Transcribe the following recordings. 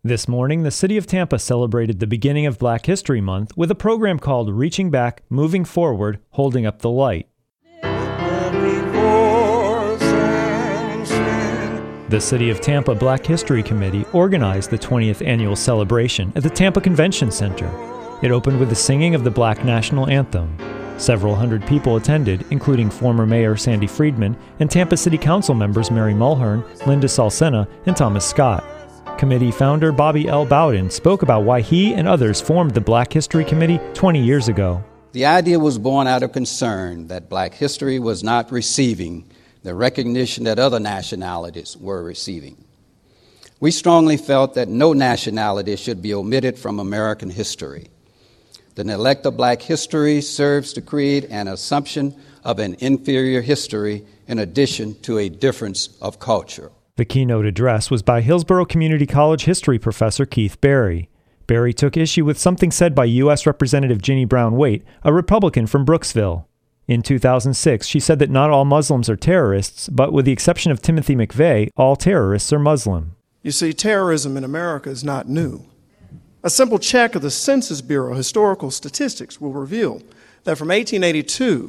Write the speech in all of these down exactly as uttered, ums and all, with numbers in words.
This morning, the city of Tampa celebrated the beginning of Black History Month with a program called Reaching Back, Moving Forward, Holding Up the Light. The City of Tampa Black History Committee organized the twentieth annual celebration at the Tampa Convention Center. It opened with the singing of the Black National Anthem. Several hundred people attended, including former Mayor Sandy Friedman and Tampa City Council members Mary Mulhern, Linda Salsena, and Thomas Scott. Committee founder Bobby L. Bowden spoke about why he and others formed the Black History Committee twenty years ago. The idea was born out of concern that Black history was not receiving the recognition that other nationalities were receiving. We strongly felt that no nationality should be omitted from American history. The neglect of Black history serves to create an assumption of an inferior history in addition to a difference of culture. The keynote address was by Hillsborough Community College history professor Keith Berry. Berry took issue with something said by U S Representative Ginny Brown Waite, a Republican from Brooksville. In two thousand six, she said that not all Muslims are terrorists, but with the exception of Timothy McVeigh, all terrorists are Muslim. You see, terrorism in America is not new. A simple check of the Census Bureau historical statistics will reveal that from eighteen eighty-two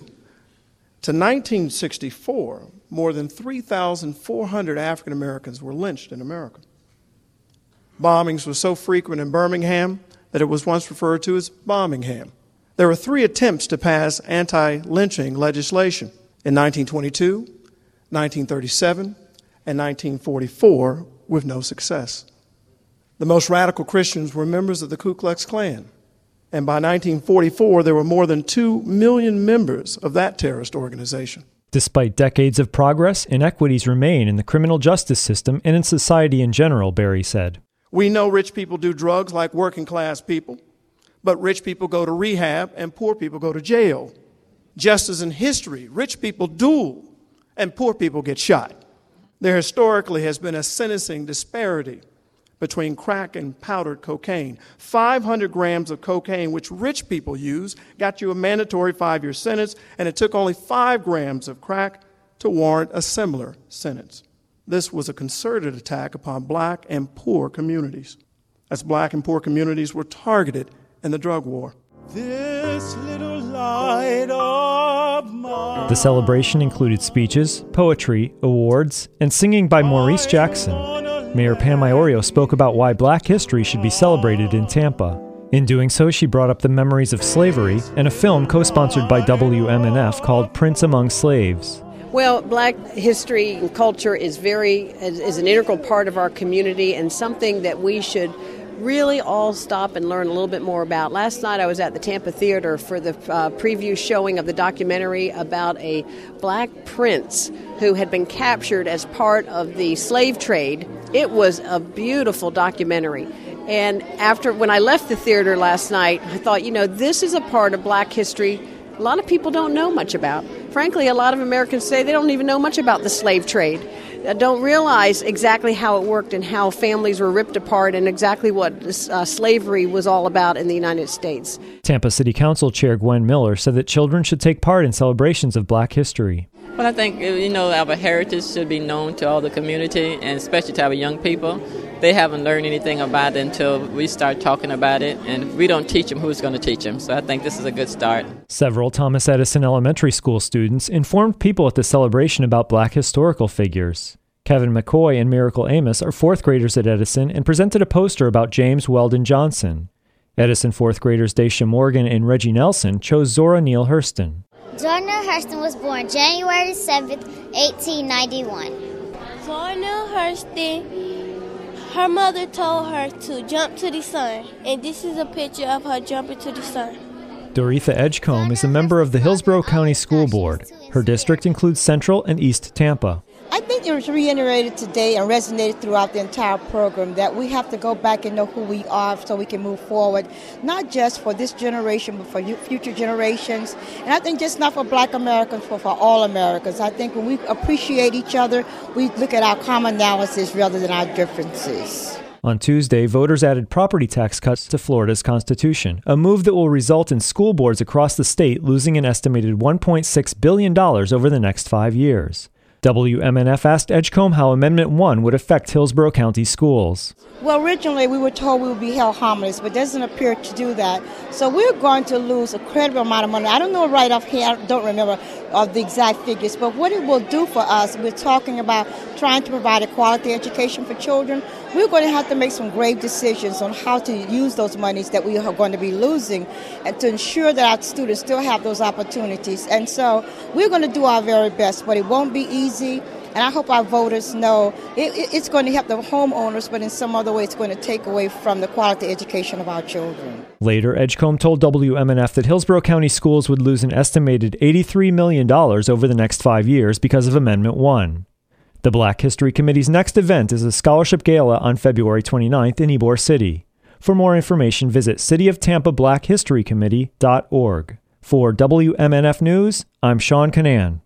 to nineteen sixty-four, more than three thousand four hundred African Americans were lynched in America. Bombings were so frequent in Birmingham that it was once referred to as Bombingham. There were three attempts to pass anti-lynching legislation in nineteen twenty-two, nineteen thirty-seven, and nineteen forty-four with no success. The most radical Christians were members of the Ku Klux Klan, and by nineteen forty-four there were more than two million members of that terrorist organization. Despite decades of progress, inequities remain in the criminal justice system and in society in general, Berry said. We know rich people do drugs like working class people, but rich people go to rehab and poor people go to jail. Just as in history, rich people duel and poor people get shot. There historically has been a sentencing disparity between crack and powdered cocaine. five hundred grams of cocaine, which rich people use, got you a mandatory five-year sentence, and it took only five grams of crack to warrant a similar sentence. This was a concerted attack upon black and poor communities, as black and poor communities were targeted in the drug war. This little light of mine. The celebration included speeches, poetry, awards, and singing by Maurice Jackson. Mayor Pam Iorio spoke about why Black history should be celebrated in Tampa. In doing so, she brought up the memories of slavery and a film co-sponsored by W M N F called Prince Among Slaves. Well, Black history and culture is very is, is an integral part of our community and something that we should really all stop and learn a little bit more about. Last night I was at the Tampa Theater for the uh, preview showing of the documentary about a black prince who had been captured as part of the slave trade. It was a beautiful documentary. And after when I left the theater last night, I thought, you know, this is a part of Black history a lot of people don't know much about. Frankly, a lot of Americans say they don't even know much about the slave trade. Don't realize exactly how it worked and how families were ripped apart and exactly what uh, slavery was all about in the United States. Tampa City Council Chair Gwen Miller said that children should take part in celebrations of Black history. Well, I think, you know, our heritage should be known to all the community, and especially to our young people. They haven't learned anything about it until we start talking about it, and if we don't teach them, who's going to teach them? So I think this is a good start. Several Thomas Edison Elementary School students informed people at the celebration about Black historical figures. Kevin McCoy and Miracle Amos are fourth graders at Edison and presented a poster about James Weldon Johnson. Edison fourth graders Daisha Morgan and Reggie Nelson chose Zora Neale Hurston. Zora Neale Hurston was born January seventh, eighteen ninety-one. Zora Neale Hurston, her mother told her to jump to the sun, and this is a picture of her jumping to the sun. Doretha Edgecombe is a member of the Hillsborough County School Board. Her district includes Central and East Tampa. I think it was reiterated today and resonated throughout the entire program that we have to go back and know who we are so we can move forward, not just for this generation, but for future generations. And I think just not for Black Americans, but for all Americans. I think when we appreciate each other, we look at our commonalities rather than our differences. On Tuesday, voters added property tax cuts to Florida's constitution, a move that will result in school boards across the state losing an estimated one point six billion dollars over the next five years. W M N F asked Edgecombe how Amendment one would affect Hillsborough County schools. Well, originally we were told we would be held harmless, but it doesn't appear to do that. So we're going to lose a credible amount of money. I don't know right off here, I don't remember of the exact figures, but what it will do for us, we're talking about trying to provide a quality education for children. We're going to have to make some grave decisions on how to use those monies that we are going to be losing and to ensure that our students still have those opportunities. And so we're going to do our very best, but it won't be easy. And I hope our voters know it, it, it's going to help the homeowners, but in some other way it's going to take away from the quality education of our children. Later, Edgecombe told W M N F that Hillsborough County schools would lose an estimated eighty-three million dollars over the next five years because of Amendment one. The Black History Committee's next event is a scholarship gala on February twenty-ninth in Ybor City. For more information, visit city of tampa black history committee dot org. For W M N F News, I'm Sean Canan.